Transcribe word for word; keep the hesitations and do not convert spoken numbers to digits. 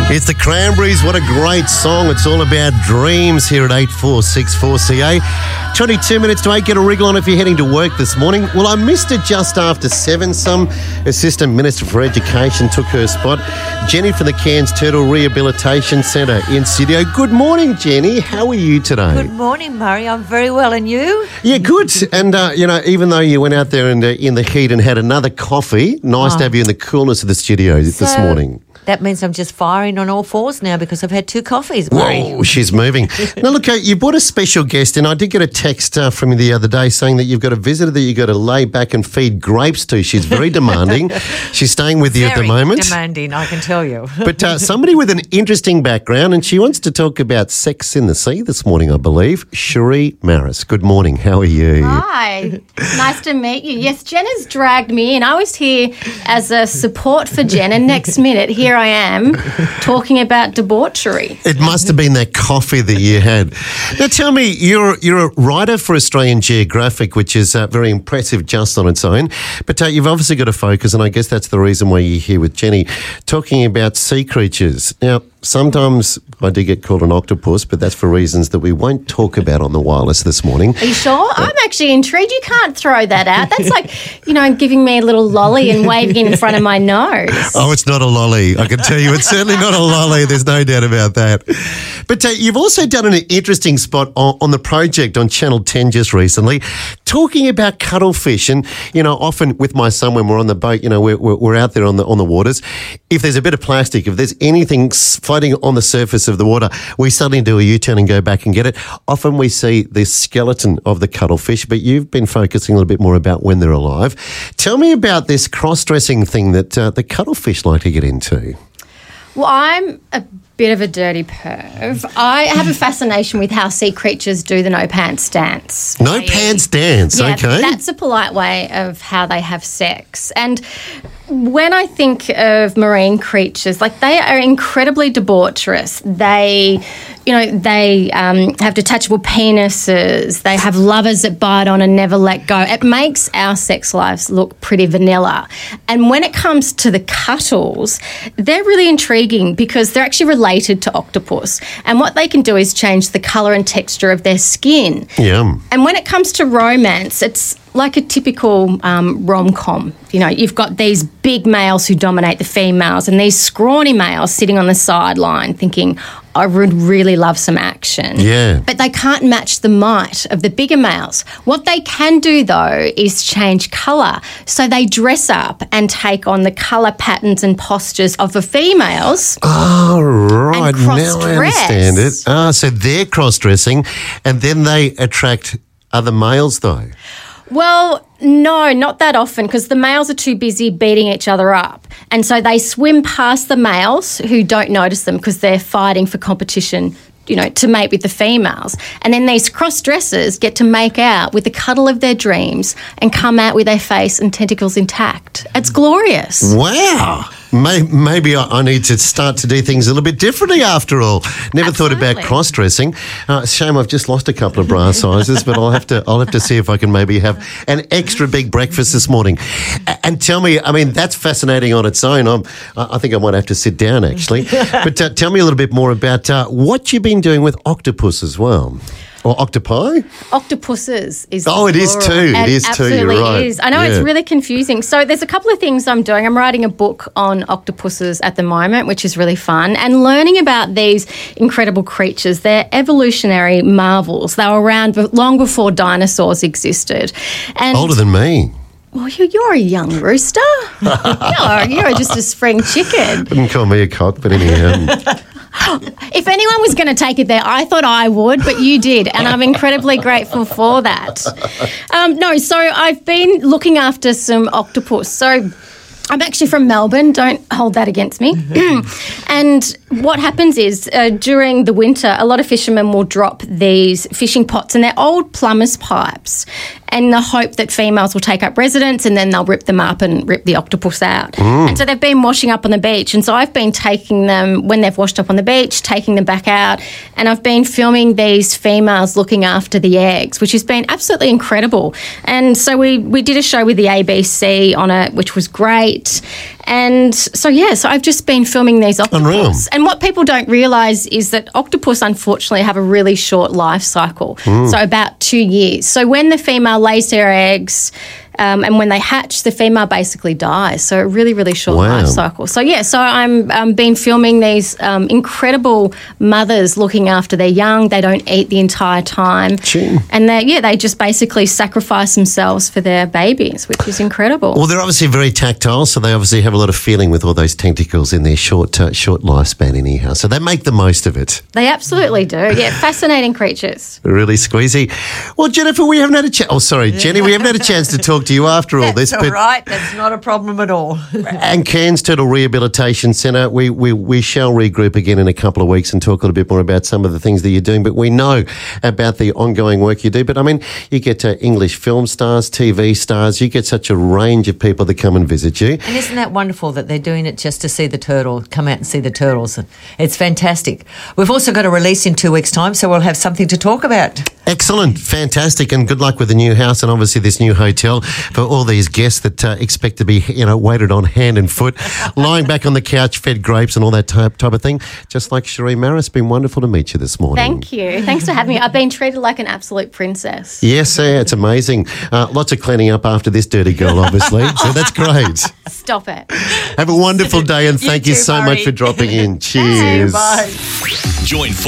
It's the Cranberries. What a great song. It's all about dreams here at eight four six four C A. twenty-two minutes to eight. Get a wriggle on if you're heading to work this morning. Well, I missed it just after seven. Some Assistant Minister for Education took her spot. Jenny from the Cairns Turtle Rehabilitation Centre in studio. Good morning, Jenny. How are you today? Good morning, Murray. I'm very well. And you? Yeah, good. And, uh, you know, even though you went out there in the, in the heat and had another coffee, nice Oh. to have you in the coolness of the studio this So- morning. That means I'm just firing on all fours now because I've had two coffees, Murray. Whoa, she's moving. Now, look, uh, you brought a special guest in. I did get a text uh, from you the other day saying that you've got a visitor that you've got to lay back and feed grapes to. She's very demanding. She's staying with you Very at the moment. demanding, I can tell you. But uh, somebody with an interesting background, and she wants to talk about sex in the sea this morning, I believe. Cherie Maris, good morning. How are you? Hi, nice to meet you. Yes, Jen has dragged me in. I was here as a support for Jen, and next minute, here I am talking about debauchery. It must have been that coffee that you had. Now, tell me, you're you're a writer for Australian Geographic, which is uh, very impressive just on its own. But uh, you've obviously got to focus, and I guess that's the reason why you're here with Jenny, talking about sea creatures. Now, sometimes I do get called an octopus, but that's for reasons that we won't talk about on the wireless this morning. Are you sure? I'm actually intrigued. You can't throw that out. That's like, you know, giving me a little lolly and waving it in front of my nose. Oh, it's not a lolly. I can tell you it's certainly not a lolly. There's no doubt about that. But uh, you've also done an interesting spot on, on the project on Channel ten just recently, talking about cuttlefish. And, you know, often with my son when we're on the boat, you know, we're, we're, we're out there on the on the waters. If there's a bit of plastic, if there's anything floating on the surface of the water, we suddenly do a U-turn and go back and get it. Often we see the skeleton of the cuttlefish, but you've been focusing a little bit more about when they're alive. Tell me about this cross-dressing thing that uh, the cuttlefish like to get into. Well, I'm a bit of a dirty perv. I have a fascination with how sea creatures do the no pants dance. No pants dance, Yeah, okay. that's a polite way of how they have sex. And when I think of marine creatures, like they are incredibly debaucherous. They, you know, they um, have detachable penises. They have lovers that bite on and never let go. It makes our sex lives look pretty vanilla. And when it comes to the cuttles, they're really intriguing because they're actually related to octopus. And what they can do is change the colour and texture of their skin. Yum. And when it comes to romance, it's like a typical um, rom-com. You know, you've got these big males who dominate the females and these scrawny males sitting on the sideline thinking, I would really love some action. Yeah. But they can't match the might of the bigger males. What they can do, though, is change colour. So they dress up and take on the colour patterns and postures of the females. Oh, right. And Now I cross-dress. understand it. Ah, so they're cross-dressing and then they attract other males, though. Well, no, not that often because the males are too busy beating each other up. And so they swim past the males who don't notice them because they're fighting for competition, you know, to mate with the females. And then these cross-dressers get to make out with the cuddle of their dreams and come out with their face and tentacles intact. It's glorious. Wow. May- Maybe I I need to start to do things a little bit differently after all. Never thought about Absolutely. cross-dressing. Uh, it's a shame I've just lost a couple of bra sizes, but I'll have to I'll have to see if I can maybe have an extra big breakfast this morning. A- And tell me, I mean, that's fascinating on its own. I'm, I I think I might have to sit down, actually. But uh, tell me a little bit more about uh, what you've been doing with octopus as well. Or octopi? Octopuses is Oh, it the is plural. too. It It is too, absolutely you're right. is. I know Yeah. it's really confusing. So there's a couple of things I'm doing. I'm writing a book on octopuses at the moment, which is really fun, and learning about these incredible creatures. They're evolutionary marvels. They were around be- long before dinosaurs existed. And Older than me. well, you're, you're a young rooster. you're, you're just a spring chicken. Wouldn't call me a cock, but anyhow. If anyone was going to take it there, I thought I would, but you did, and I'm incredibly grateful for that. Um, no, so I've been looking after some octopus. So I'm actually from Melbourne. Don't hold that against me. And what happens is uh, during the winter, a lot of fishermen will drop these fishing pots and they're old plumber's pipes in the hope that females will take up residence and then they'll rip them up and rip the octopus out. Mm. And so they've been washing up on the beach. And so I've been taking them, when they've washed up on the beach, taking them back out. And I've been filming these females looking after the eggs, which has been absolutely incredible. And so we, we did a show with the A B C on it, which was great. And so, yeah, so I've just been filming these octopus. Unreal. And what people don't realise is that octopus, unfortunately, have a really short life cycle, Mm. so about two years. So when the female lays their eggs um, and when they hatch, the female basically dies. So a really, really short Wow. life cycle. So, yeah, so I'm um, been filming these um, incredible mothers looking after their young. They don't eat the entire time. Gee. And, they yeah, they just basically sacrifice themselves for their babies, which is incredible. Well, they're obviously very tactile, so they obviously have a lot of feeling with all those tentacles in their short uh, short lifespan anyhow. So they make the most of it. They absolutely do. Yeah, fascinating creatures. Really squeezy. Well, Jennifer, we haven't had a chance. Oh, sorry, Jenny, we haven't had a chance to talk to you after all this. That's all right. That's not a problem at all. And Cairns Turtle Rehabilitation Centre, we, we, we shall regroup again in a couple of weeks and talk a little bit more about some of the things that you're doing. But we know about the ongoing work you do. But, I mean, you get uh, English film stars, T V stars. You get such a range of people that come and visit you. And isn't that wonderful that they're doing it just to see the turtle, come out and see the turtles? It's fantastic. We've also got a release in two weeks' time, so we'll have something to talk about. Excellent. Fantastic. And good luck with the new house and obviously this new hotel for all these guests that uh, expect to be, you know, waited on hand and foot, lying back on the couch, fed grapes and all that type, type of thing. Just like Cherie Maris, been wonderful to meet you this morning. Thank you. Thanks for having me. I've been treated like an absolute princess. Yes, yeah, it's amazing. Uh, lots of cleaning up after this dirty girl, obviously. So that's great. Stop it. Have a wonderful day and You thank you, too, so Murray. much for dropping in. Cheers. Bye. Join